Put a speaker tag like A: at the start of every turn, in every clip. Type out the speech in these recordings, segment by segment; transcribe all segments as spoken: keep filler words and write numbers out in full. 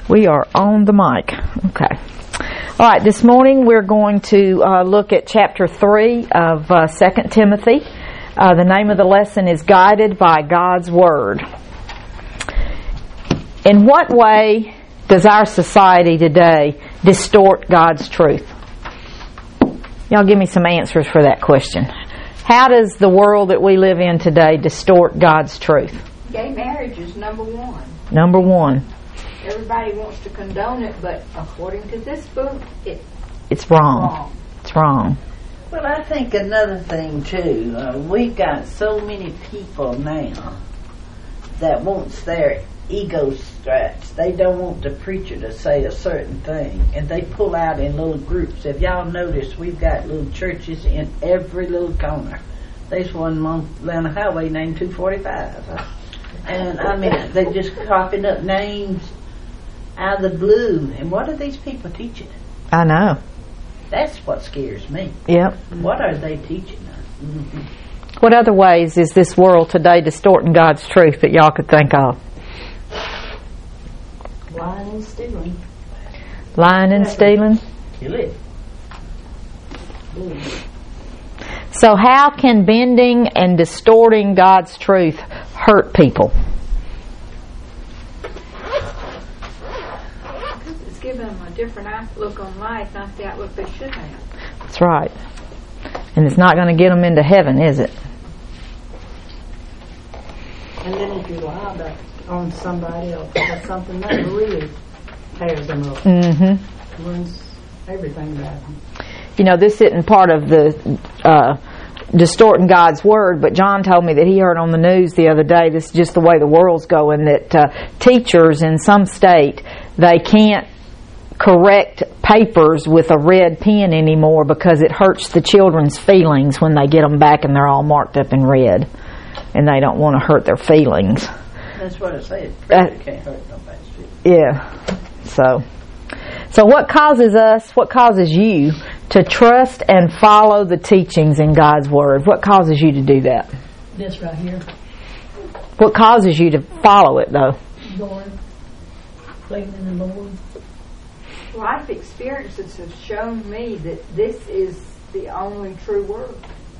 A: We are on the mic. Okay. All right, this morning we're going to uh, look at chapter three of uh, Second Timothy. Uh, the name of the lesson is Guided by God's Word. In what way does our society today distort God's truth? Y'all give me some answers for that question. How does the world that we live in today distort God's truth?
B: Gay marriage is number one.
A: Number one.
B: Everybody wants to condone it, but according to this book, it,
A: it's wrong.
B: wrong.
A: It's wrong.
C: Well, I think another thing, too, uh, we've got so many people now that wants their ego stretched. They don't want the preacher to say a certain thing, and they pull out in little groups. If y'all notice, we've got little churches in every little corner. There's one on Atlanta Highway named two forty-five. And, I mean, they're just cropping up names out of the blue. And what are these people teaching?
A: I know.
C: That's what scares me.
A: Yep.
C: What are they teaching us? Mm-hmm.
A: What other ways is this world today distorting God's truth that y'all could think of?
B: Lying and stealing.
A: Lying and stealing?
C: Kill it.
A: So how can bending and distorting God's truth hurt people?
B: It's giving them a different outlook on life, not the outlook they should have.
A: That's right. And it's not going to get them into heaven, is it?
D: And then if you lie about on somebody else, that's something that really tears them up.
A: Mm-hmm.
D: Ruins everything about them.
A: You know, this isn't part of the uh, distorting God's Word, but John told me that he heard on the news the other day, this is just the way the world's going, that uh, teachers in some state, they can't correct papers with a red pen anymore because it hurts the children's feelings when they get them back and they're all marked up in red. And they don't want to hurt their feelings.
C: That's what I said.
A: Uh,
C: can't hurt nobody's feelings.
A: Yeah. So, so what causes us, what causes you to trust and follow the teachings in God's Word? What causes you to do that?
D: This right here.
A: What causes you to follow it, though?
D: Lord. Believing in the Lord.
B: Life experiences have shown me that this is the only true word.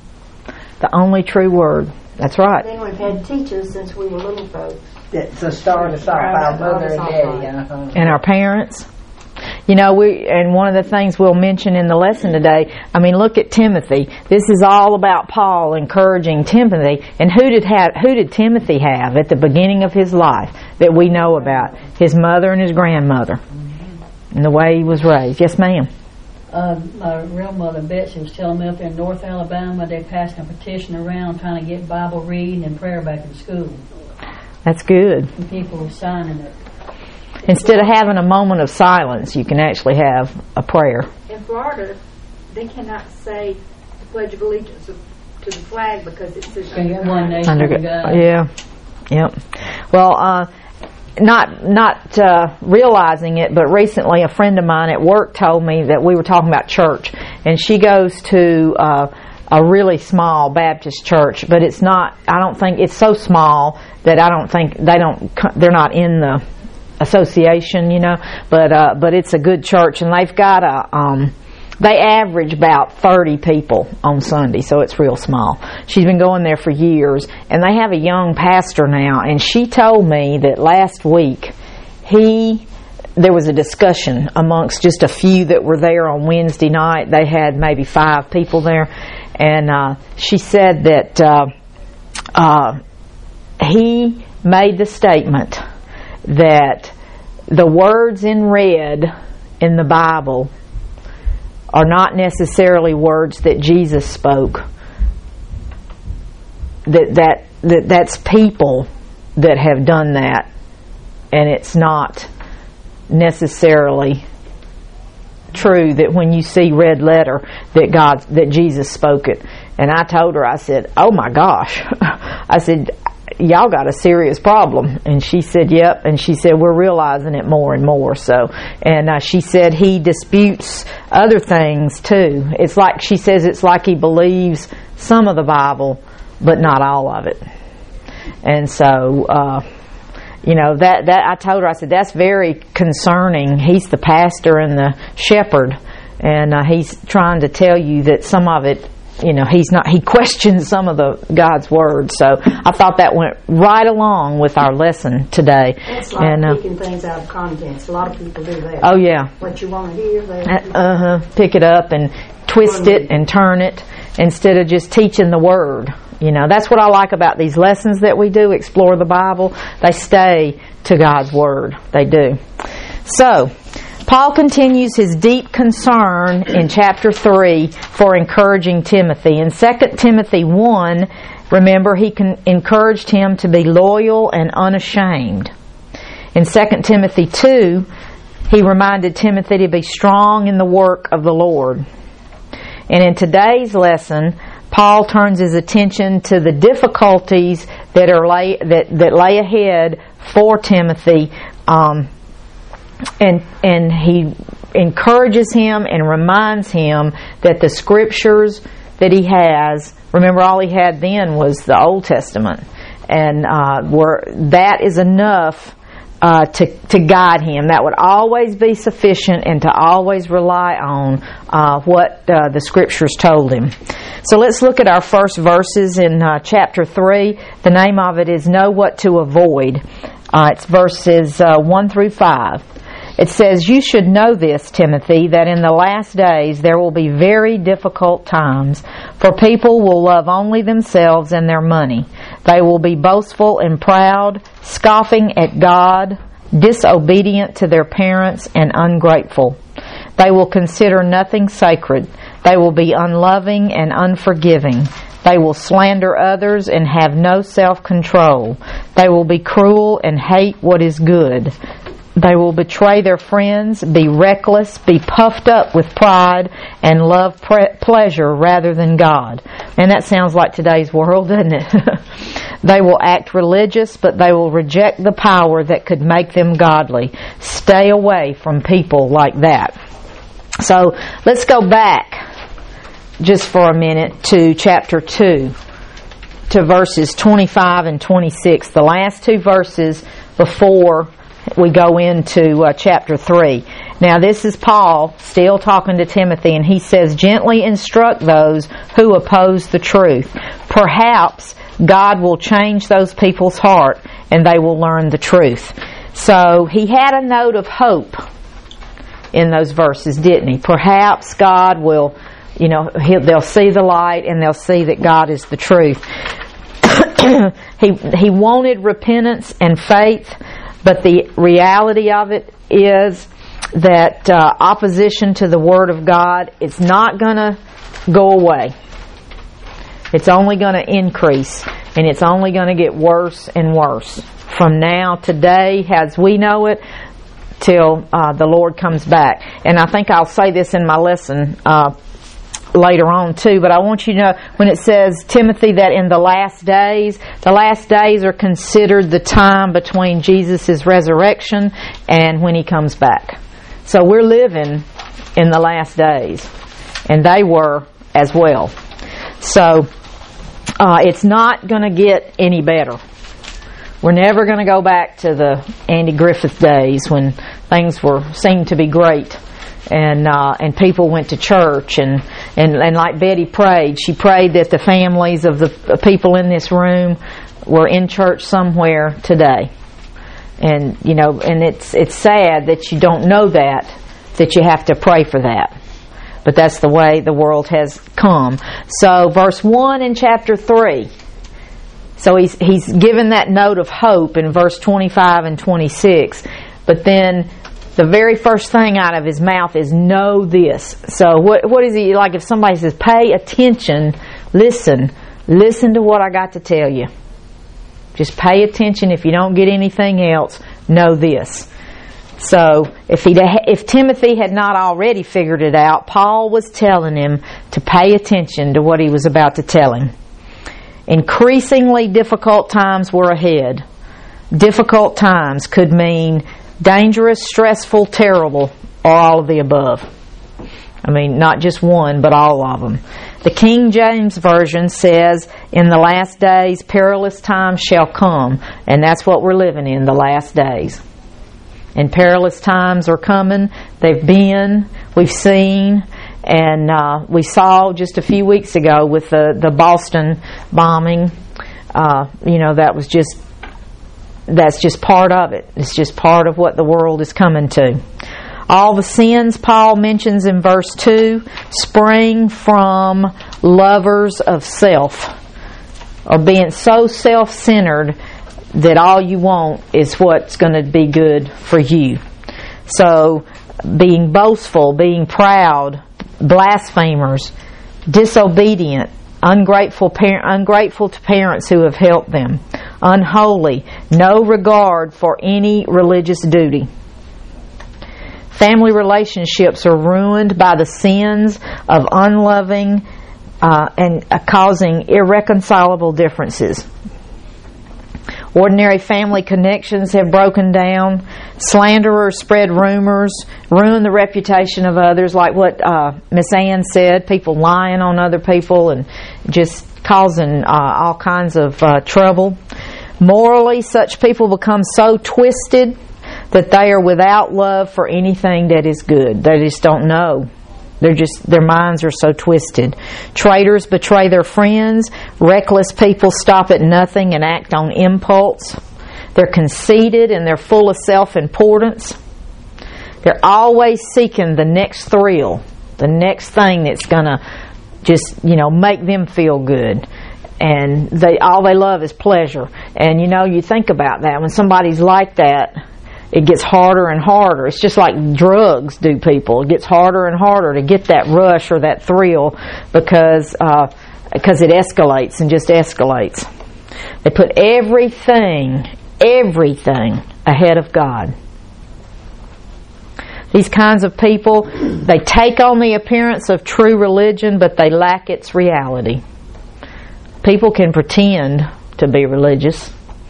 A: The only true Word. That's right.
E: Then we've had teachers since we were little folks.
C: It's the start of our mother and daddy. Uh-huh.
A: And our parents. You know, we and one of the things we'll mention in the lesson today, I mean, look at Timothy. This is all about Paul encouraging Timothy. And who did have, who did Timothy have at the beginning of his life that we know about? His mother and his grandmother. And the way he was raised. Yes, ma'am.
D: Uh, my real mother, Betsy, was telling me up in North Alabama they're passing a petition around trying to get Bible reading and prayer back in school.
A: That's good.
D: And people were signing it.
A: Instead of having a moment of silence, you can actually have a prayer.
B: In Florida, they cannot say the Pledge of Allegiance of, to the flag because it says under
D: one nation
A: under
D: under God.
A: Yeah. Yep. Well, uh, not not uh, realizing it, but recently a friend of mine at work told me that we were talking about church, and she goes to uh, a really small Baptist church, but it's not. I don't think it's so small that I don't think they don't. They're not in the association, you know. But uh, but it's a good church, and they've got a. Um, They average about thirty people on Sunday, so it's real small. She's been going there for years, and they have a young pastor now, and she told me that last week he there was a discussion amongst just a few that were there on Wednesday night. They had maybe five people there, and uh, she said that uh, uh, he made the statement that the words in red in the Bible are not necessarily words that Jesus spoke. That that that that's people that have done that, and it's not necessarily true that when you see red letter that God that Jesus spoke it. And I told her, I said, "Oh my gosh," I said, "Y'all got a serious problem." And she said, "Yep." And she said, "We're realizing it more and more." So, and uh, she said he disputes other things too. It's like she says, it's like he believes some of the Bible, but not all of it. And so, uh, you know, that, that I told her, I said, that's very concerning. He's the pastor and the shepherd, and uh, he's trying to tell you that some of it, you know, he's not, he questions some of the God's word. So I thought that went right along with our lesson today.
E: It's like
A: and, uh,
E: picking things out of context. A lot of people do that.
A: Oh yeah.
E: What you want to hear, they
A: Uh huh. Pick it up and twist it and turn it instead of just teaching the word. You know, that's what I like about these lessons that we do, Explore the Bible. They stay to God's word. They do. So, Paul continues his deep concern in chapter three for encouraging Timothy. In Second Timothy one, remember, he con- encouraged him to be loyal and unashamed. In Second Timothy two, he reminded Timothy to be strong in the work of the Lord. And in today's lesson, Paul turns his attention to the difficulties that are lay, that, that lay ahead for Timothy, um, and and he encourages him and reminds him that the scriptures that he has, remember, all he had then was the Old Testament, and uh, were, that is enough Uh, to, to guide him. That would always be sufficient, and to always rely on uh, what uh, the scriptures told him. So let's look at our first verses in uh, chapter three. The name of it is Know What to Avoid. Uh, it's verses uh, one through five. It says, "You should know this, Timothy, that in the last days there will be very difficult times, for people will love only themselves and their money. They will be boastful and proud, scoffing at God, disobedient to their parents, and ungrateful. They will consider nothing sacred. They will be unloving and unforgiving. They will slander others and have no self-control. They will be cruel and hate what is good. They will betray their friends, be reckless, be puffed up with pride, and love pre- pleasure rather than God." And that sounds like today's world, doesn't it? "They will act religious, but they will reject the power that could make them godly. Stay away from people like that." So let's go back just for a minute to chapter two, to verses twenty-five and twenty-six, the last two verses before we go into uh, chapter three. Now this is Paul still talking to Timothy, and he says, "Gently instruct those who oppose the truth. Perhaps God will change those people's heart and they will learn the truth." So he had a note of hope in those verses, didn't he? Perhaps God will, you know, he'll, they'll see the light and they'll see that God is the truth. he he wanted repentance and faith, but the reality of it is that uh, opposition to the Word of God, it's not going to go away. It's only going to increase, and it's only going to get worse and worse from now, today, as we know it, till uh, the Lord comes back. And I think I'll say this in my lesson uh, later on too, but I want you to know, when it says, Timothy, that in the last days, the last days are considered the time between Jesus' resurrection and when he comes back. So we're living in the last days, and they were as well. So uh, it's not going to get any better. We're never going to go back to the Andy Griffith days when things were seemed to be great, and uh, and people went to church, and, and, and like Betty prayed, she prayed that the families of the people in this room were in church somewhere today. And you know, and it's it's sad that you don't know that, that you have to pray for that. But that's the way the world has come. So verse one in chapter three. So he's he's given that note of hope in verse twenty-five and twenty-six. But then the very first thing out of his mouth is know this. So what what is he like if somebody says, pay attention, listen, listen to what I got to tell you. Just pay attention. If you don't get anything else, know this. So if he if Timothy had not already figured it out, Paul was telling him to pay attention to what he was about to tell him. Increasingly difficult times were ahead. Difficult times could mean dangerous, stressful, terrible, or all of the above. I mean, not just one, but all of them. The King James Version says, in the last days, perilous times shall come. And that's what we're living in, the last days. And perilous times are coming. They've been, we've seen, and uh, we saw just a few weeks ago with the, the Boston bombing. Uh, you know, that was just, that's just part of it. It's just part of what the world is coming to. All the sins Paul mentions in verse two spring from lovers of self, or being so self-centered that all you want is what's going to be good for you. So being boastful, being proud, blasphemers, disobedient, ungrateful, par- ungrateful to parents who have helped them, unholy, no regard for any religious duty. Family relationships are ruined by the sins of unloving uh, and uh, causing irreconcilable differences. Ordinary family connections have broken down. Slanderers spread rumors, ruin the reputation of others, like what uh, Miss Ann said, people lying on other people and just causing uh, all kinds of uh, trouble. Morally, such people become so twisted that they are without love for anything that is good. They just don't know. They're just, their minds are so twisted. Traitors betray their friends. Reckless people stop at nothing and act on impulse. They're conceited and they're full of self-importance. They're always seeking the next thrill, the next thing that's going to just, you know, make them feel good. And they all they love is pleasure. And, you know, you think about that. When somebody's like that, it gets harder and harder. It's just like drugs do people. It gets harder and harder to get that rush or that thrill because uh, because it escalates and just escalates. They put everything, everything ahead of God. These kinds of people, they take on the appearance of true religion, but they lack its reality. People can pretend to be religious.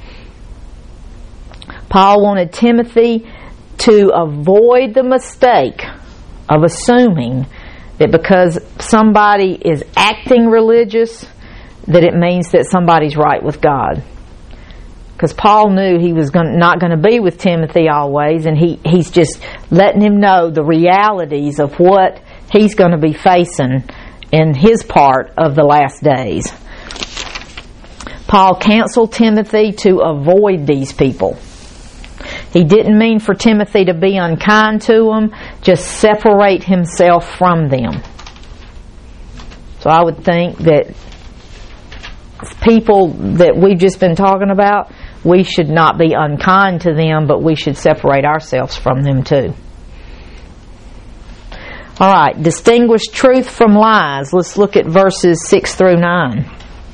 A: Paul wanted Timothy to avoid the mistake of assuming that because somebody is acting religious, that it means that somebody's right with God. Because Paul knew he was going, not going to be with Timothy always, and he, he's just letting him know the realities of what he's going to be facing in his part of the last days. Paul counseled Timothy to avoid these people. He didn't mean for Timothy to be unkind to them, just separate himself from them. So I would think that people that we've just been talking about, we should not be unkind to them, but we should separate ourselves from them too. All right, distinguish truth from lies. Let's look at verses six through nine.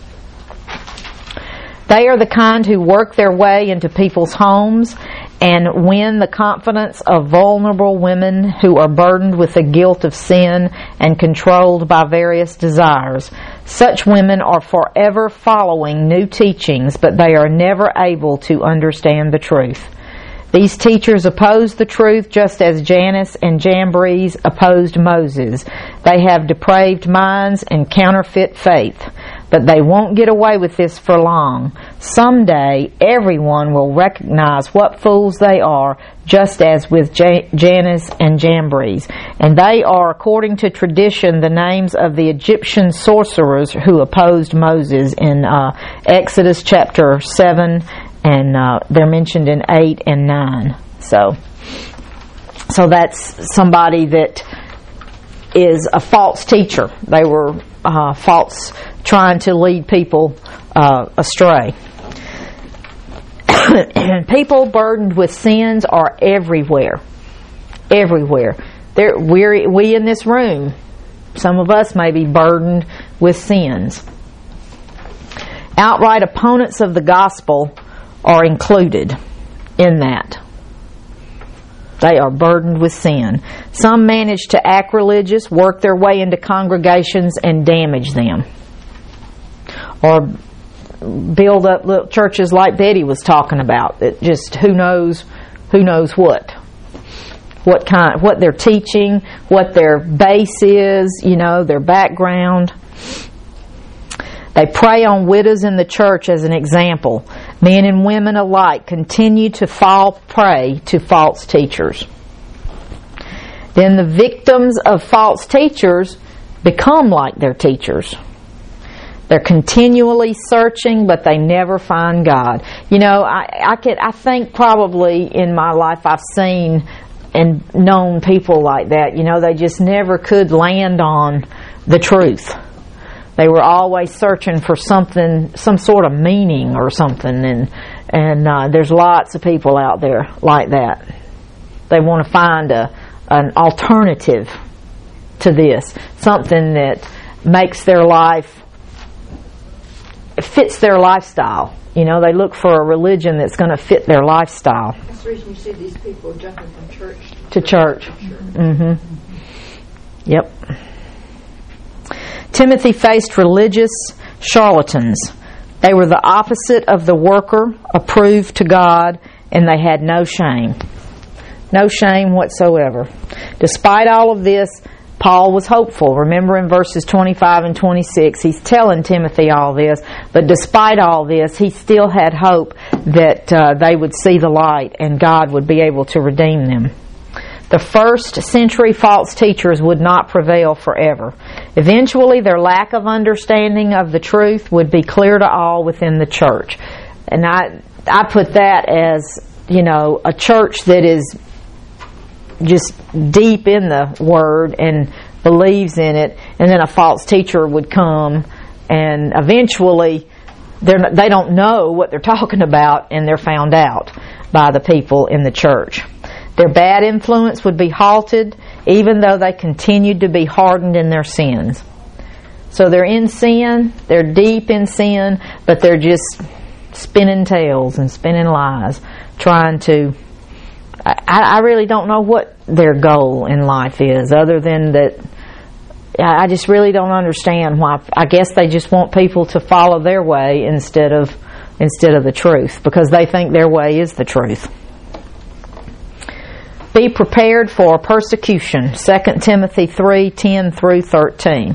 A: They are the kind who work their way into people's homes and win the confidence of vulnerable women who are burdened with the guilt of sin and controlled by various desires. Such women are forever following new teachings, but they are never able to understand the truth. These teachers oppose the truth just as Jannes and Jambres opposed Moses. They have depraved minds and counterfeit faith. But they won't get away with this for long. Someday, everyone will recognize what fools they are, just as with J- Jannes and Jambres. And they are, according to tradition, the names of the Egyptian sorcerers who opposed Moses in uh, Exodus chapter seven, and uh, they're mentioned in eight and nine. So, so that's somebody that is a false teacher. They were uh, false, trying to lead people uh, astray. People burdened with sins are everywhere. Everywhere. There, we're, we in this room, some of us may be burdened with sins. Outright opponents of the gospel are included in that. They are burdened with sin. Some manage to act religious, work their way into congregations, and damage them. Or build up little churches like Betty was talking about. That just who knows, who knows what, what kind, what they're teaching, what their base is, you know, their background. They prey on widows in the church as an example. Men and women alike continue to fall prey to false teachers. Then the victims of false teachers become like their teachers. They're continually searching, but they never find God. You know, I, I could, I think probably in my life I've seen and known people like that. You know, they just never could land on the truth. They were always searching for something, some sort of meaning or something, and and uh, there's lots of people out there like that. They want to find a an alternative to this, something that makes their life, fits their lifestyle. You know, they look for a religion that's going to fit their lifestyle.
B: That's the reason you see these people jumping from church
A: to church.
B: To church.
A: Mm-hmm. Yep. Timothy faced religious charlatans. They were the opposite of the worker, approved to God, and they had no shame. No shame whatsoever. Despite all of this, Paul was hopeful. Remember in verses twenty-five and twenty-six, he's telling Timothy all this, but despite all this, he still had hope that uh, they would see the light and God would be able to redeem them. The first century false teachers would not prevail forever. Eventually, their lack of understanding of the truth would be clear to all within the church. And I, I put that as, you know, a church that is just deep in the Word and believes in it, and then a false teacher would come, and eventually they're, they don't know what they're talking about, and they're found out by the people in the church. Their bad influence would be halted, even though they continued to be hardened in their sins. So they're in sin, they're deep in sin, but they're just spinning tales and spinning lies, trying to... I, I really don't know what their goal in life is, other than that I just really don't understand why. I guess they just want people to follow their way instead of instead of the truth, because they think their way is the truth. Be prepared for persecution. Second Timothy three ten through thirteen.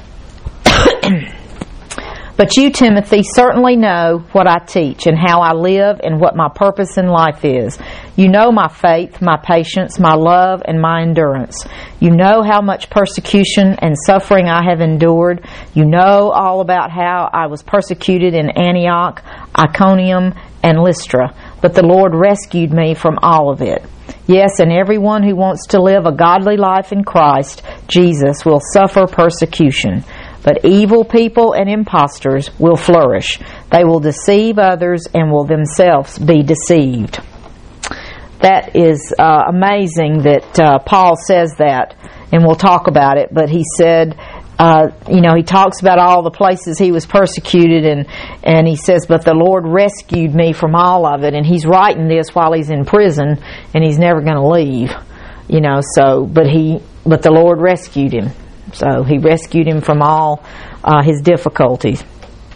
A: But you, Timothy, certainly know what I teach and how I live and what my purpose in life is. You know my faith, my patience, my love, and my endurance. You know how much persecution and suffering I have endured. You know all about how I was persecuted in Antioch, Iconium, and Lystra. But the Lord rescued me from all of it. Yes, and everyone who wants to live a godly life in Christ Jesus will suffer persecution. But evil people and impostors will flourish. They will deceive others and will themselves be deceived. That is uh, amazing that uh, Paul says that, and we'll talk about it. But he said, uh, you know, he talks about all the places he was persecuted, and, and he says, but the Lord rescued me from all of it. And he's writing this while he's in prison, and he's never going to leave. You know, so, but he, but the Lord rescued him. So he rescued him from all uh, his difficulties.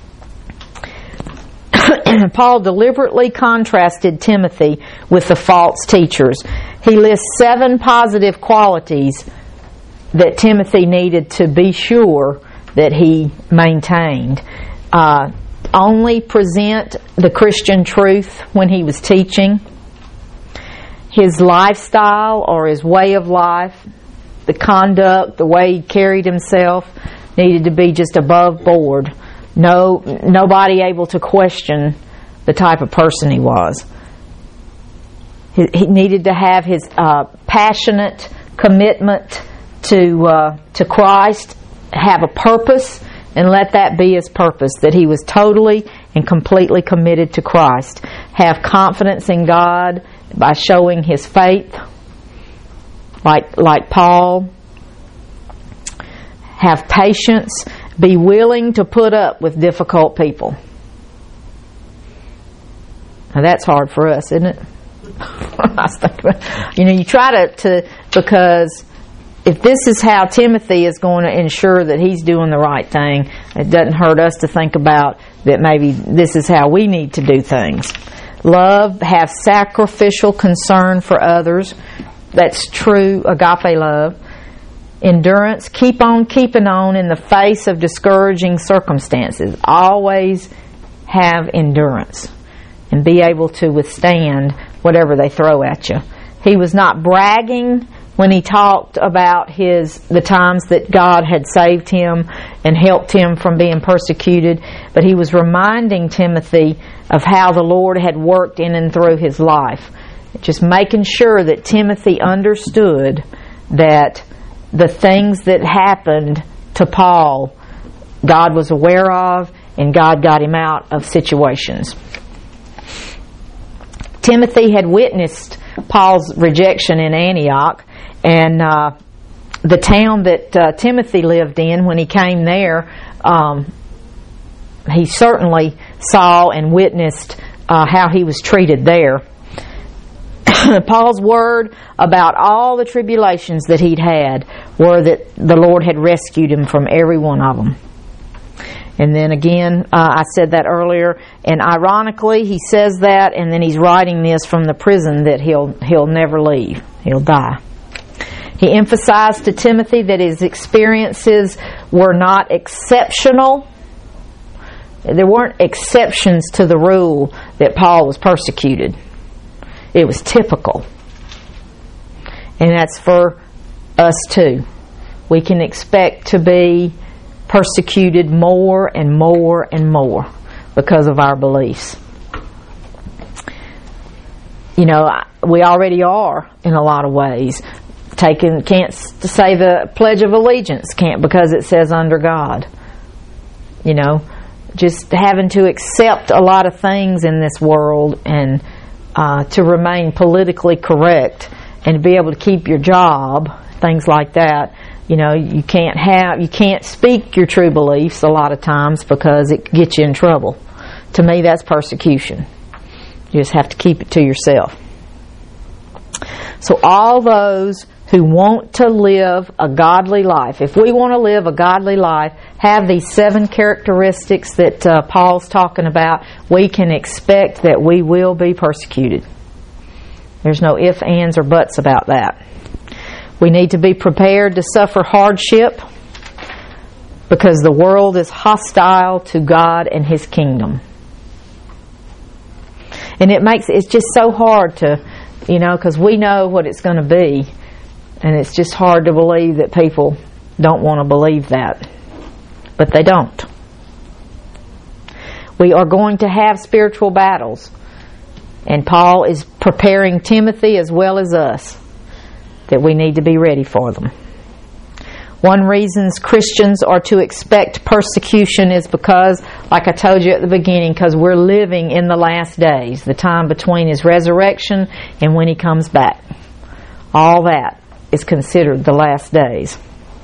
A: Paul deliberately contrasted Timothy with the false teachers. He lists seven positive qualities that Timothy needed to be sure that he maintained. Uh, only present the Christian truth when he was teaching. His lifestyle or his way of life, the conduct, the way he carried himself, needed to be just above board. No, nobody able to question the type of person he was. He, he needed to have his uh, passionate commitment to uh, to Christ, have a purpose, and let that be his purpose, that he was totally and completely committed to Christ. Have confidence in God by showing his faith, like like Paul. Have patience, be willing to put up with difficult people. Now that's hard for us, isn't it? I was thinking, you know, you try to, to, because if this is how Timothy is going to ensure that he's doing the right thing, it doesn't hurt us to think about that maybe this is how we need to do things. Love, have sacrificial concern for others. That's true agape love. endurance, keep on keeping on in the face of discouraging circumstances. Always have endurance and be able to withstand whatever they throw at you. He was not bragging when he talked about his the times that God had saved him and helped him from being persecuted, but he was reminding Timothy of how the Lord had worked in and through his life. Just making sure that Timothy understood that the things that happened to Paul, God was aware of, and God got him out of situations. Timothy had witnessed Paul's rejection in Antioch, and uh, the town that uh, Timothy lived in, when he came there, um, he certainly saw and witnessed uh, how he was treated there. Paul's word about all the tribulations that he'd had were that the Lord had rescued him from every one of them. And then again, uh, I said that earlier, and ironically, he says that, and then he's writing this from the prison that he'll he'll never leave. He'll die. He emphasized to Timothy that his experiences were not exceptional. There weren't exceptions to the rule that Paul was persecuted. It was typical. And that's for us too. We can expect to be persecuted more and more and more because of our beliefs. You know, we already are in a lot of ways. Taking, can't say the Pledge of Allegiance, can't, because it says under God. You know, just having to accept a lot of things in this world, and uh, to remain politically correct and to be able to keep your job, things like that. You know, you can't have, you can't speak your true beliefs a lot of times because it gets you in trouble. To me, that's persecution. You just have to keep it to yourself. So all those who want to live a godly life, if we want to live a godly life, have these seven characteristics that uh, Paul's talking about, we can expect that we will be persecuted. There's no ifs, ands, or buts about that. We need to be prepared to suffer hardship because the world is hostile to God and His kingdom. And it makes it's just so hard to, you know, because we know what it's going to be, and it's just hard to believe that people don't want to believe that. But they don't. We are going to have spiritual battles, and Paul is preparing Timothy as well as us that we need to be ready for them. One reason Christians are to expect persecution is because, like I told you at the beginning, because we're living in the last days, the time between His resurrection and when He comes back. All that is considered the last days.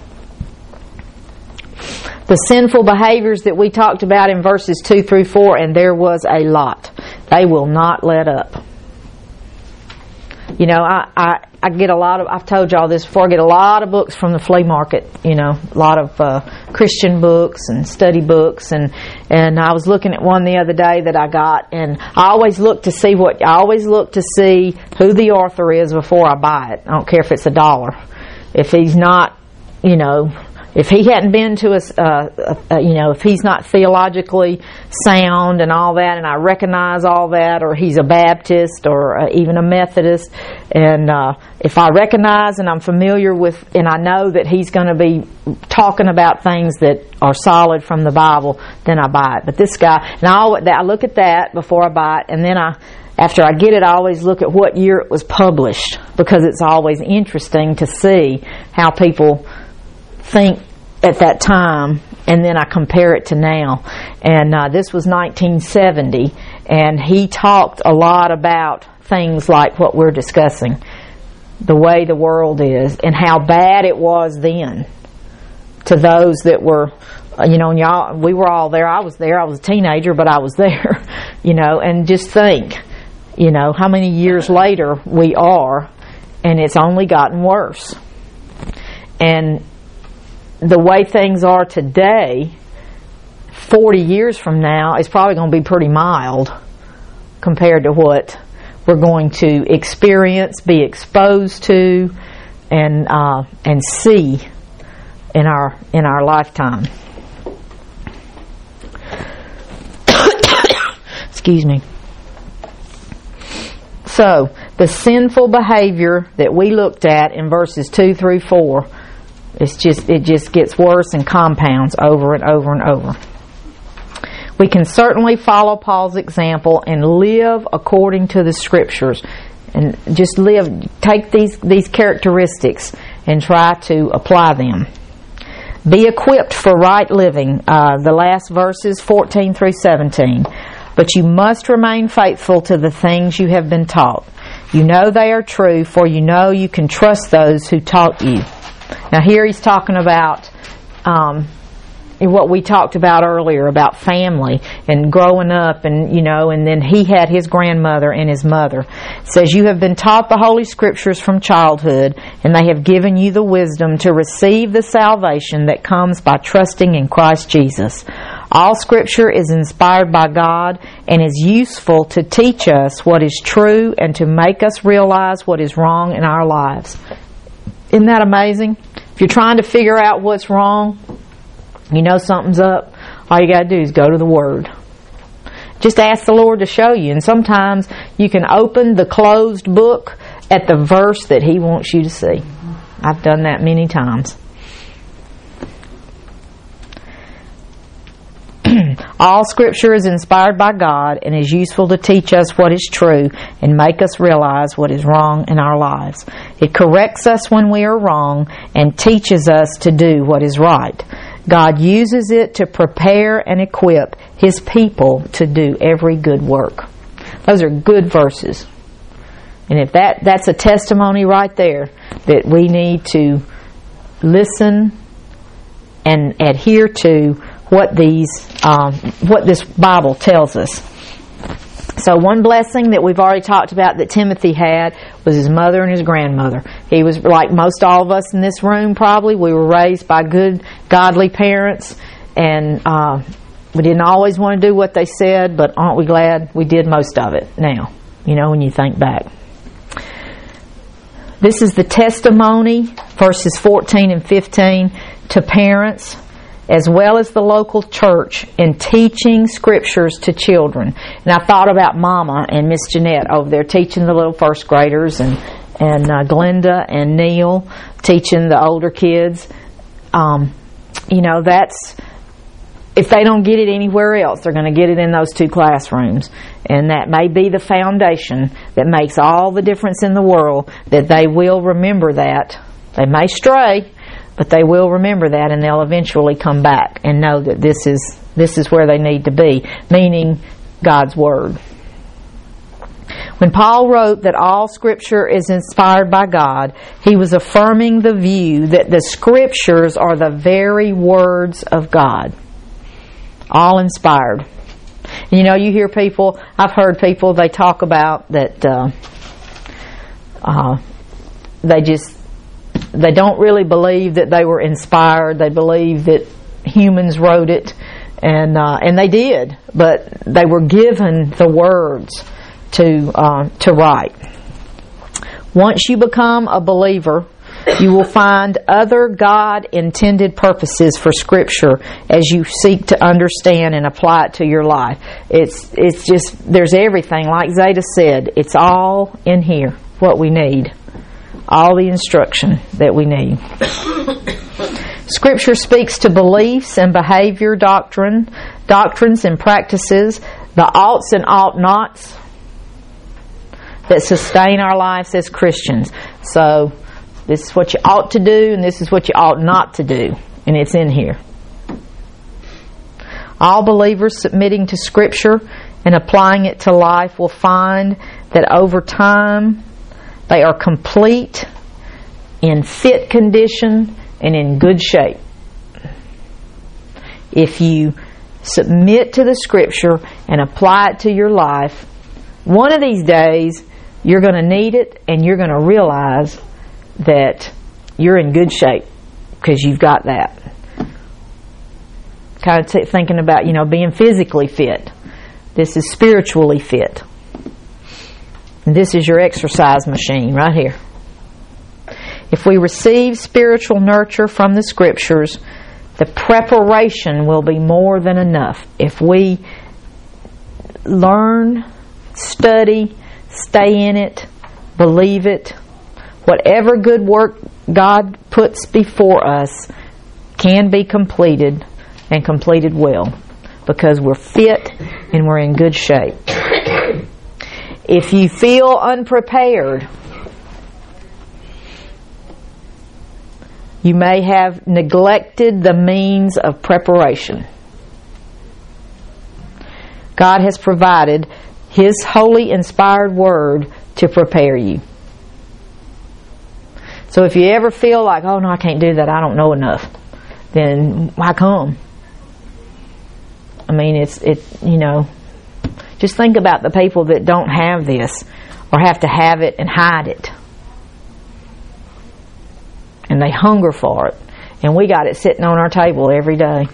A: The sinful behaviors that we talked about in verses two through four, and there was a lot, they will not let up. You know, I, I, I get a lot of, I've told y'all this before, I get a lot of books from the flea market, you know, a lot of uh, Christian books and study books, and, and I was looking at one the other day that I got, and I always look to see what, I always look to see who the author is before I buy it. I don't care if it's a dollar. If he's not, you know, if he hadn't been to us, uh, uh, you know, if he's not theologically sound and all that, and I recognize all that, or he's a Baptist or uh, even a Methodist, and uh, if I recognize and I'm familiar with, and I know that he's going to be talking about things that are solid from the Bible, then I buy it. But this guy, and I, always, I look at that before I buy it, and then I, after I get it, I always look at what year it was published, because it's always interesting to see how people think at that time, and then I compare it to now. And uh, this was nineteen seventy, and he talked a lot about things like what we're discussing, the way the world is, and how bad it was then to those that were, you know, and y'all, we were all there. I was there. I was a teenager, but I was there, you know, and just think, you know, how many years later we are, and it's only gotten worse. And the way things are today, forty years from now, is probably going to be pretty mild compared to what we're going to experience, be exposed to, and uh, and see in our in our lifetime. Excuse me. So, the sinful behavior that we looked at in verses two through four, it's just it just gets worse and compounds over and over and over. We can certainly follow Paul's example and live according to the Scriptures, and just live, take these these characteristics and try to apply them. Be equipped for right living. Uh, the last verses, fourteen through seventeen. But you must remain faithful to the things you have been taught. You know they are true, for you know you can trust those who taught you. Now here he's talking about um, what we talked about earlier, about family and growing up, and you know, and then he had his grandmother and his mother. It says, you have been taught the Holy Scriptures from childhood, and they have given you the wisdom to receive the salvation that comes by trusting in Christ Jesus. All Scripture is inspired by God and is useful to teach us what is true and to make us realize what is wrong in our lives. Isn't that amazing? If you're trying to figure out what's wrong, you know something's up, all you got to do is go to the Word. Just ask the Lord to show you. And sometimes you can open the closed book at the verse that He wants you to see. I've done that many times. All Scripture is inspired by God and is useful to teach us what is true and make us realize what is wrong in our lives. It corrects us when we are wrong and teaches us to do what is right. God uses it to prepare and equip His people to do every good work. Those are good verses. And if that, that's a testimony right there that we need to listen and adhere to what these, um, what this Bible tells us. So one blessing that we've already talked about that Timothy had was his mother and his grandmother. He was like most all of us in this room probably. We were raised by good, godly parents, and uh, we didn't always want to do what they said, but aren't we glad we did most of it now, you know, when you think back. This is the testimony, verses fourteen and fifteen, to parents as well as the local church in teaching Scriptures to children. And I thought about Mama and Miss Jeanette over there teaching the little first graders, and, and uh, Glenda and Neil teaching the older kids. Um, you know, that's, if they don't get it anywhere else, they're going to get it in those two classrooms. And that may be the foundation that makes all the difference in the world, that they will remember that. They may stray, but they will remember that, and they'll eventually come back and know that this is this is where they need to be, meaning God's Word. When Paul wrote that all Scripture is inspired by God, he was affirming the view that the Scriptures are the very words of God. All inspired. You know, you hear people, I've heard people, they talk about that uh, uh, they just They don't really believe that they were inspired. They believe that humans wrote it, and uh, and they did, but they were given the words to uh, to write. Once you become a believer, you will find other God-intended purposes for Scripture as you seek to understand and apply it to your life. It's it's just, there's everything, like Zeta said. It's all in here, what we need. All the instruction that we need. Scripture speaks to beliefs and behavior doctrine, doctrines and practices, the oughts and ought-nots that sustain our lives as Christians. So, this is what you ought to do, and this is what you ought not to do. And it's in here. All believers submitting to Scripture and applying it to life will find that over time, they are complete, in fit condition, and in good shape. If you submit to the Scripture and apply it to your life, one of these days you're going to need it, and you're going to realize that you're in good shape because you've got that. Kind of t- thinking about, you know, being physically fit. This is spiritually fit. And this is your exercise machine right here. If we receive spiritual nurture from the Scriptures, the preparation will be more than enough. If we learn, study, stay in it, believe it, whatever good work God puts before us can be completed, and completed well, because we're fit and we're in good shape. If you feel unprepared, you may have neglected the means of preparation. God has provided His holy inspired word to prepare you. So if you ever feel like, oh no, I can't do that, I don't know enough, then why come? I mean, it's, it, you know, just think about the people that don't have this, or have to have it and hide it. And they hunger for it. And we got it sitting on our table every day.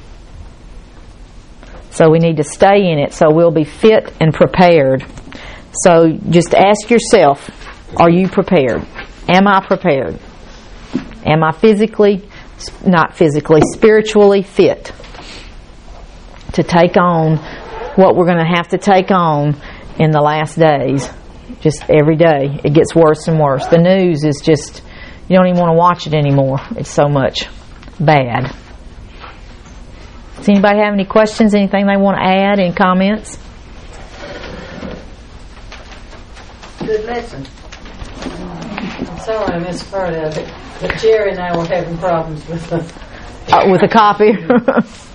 A: So we need to stay in it so we'll be fit and prepared. So just ask yourself, are you prepared? Am I prepared? Am I physically, not physically, spiritually fit to take on what we're going to have to take on in the last days? Just every day it gets worse and worse. The news is just, you don't even want to watch it anymore. It's so much bad. Does anybody have any questions, anything they want to add, any comments?
C: Good lesson.
D: I'm sorry I missed part of it, but Jerry and I were having problems with the
A: Uh, with the copy.